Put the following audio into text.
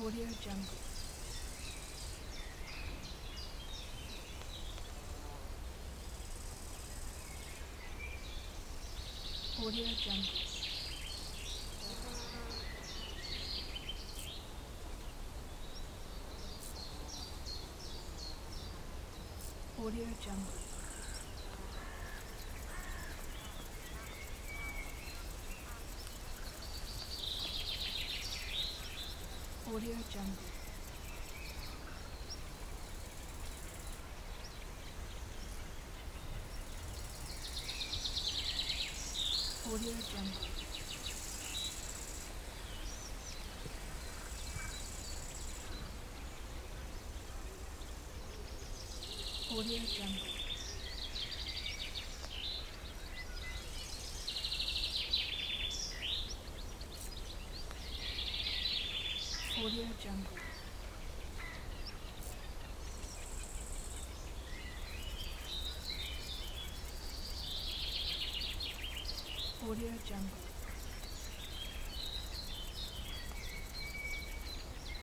Audio Jungle. Audio Jungle. Audio Jungle. Audio Jungle. Audio Jungle. Audio Jungle. Audio Jungle. Audio Jungle.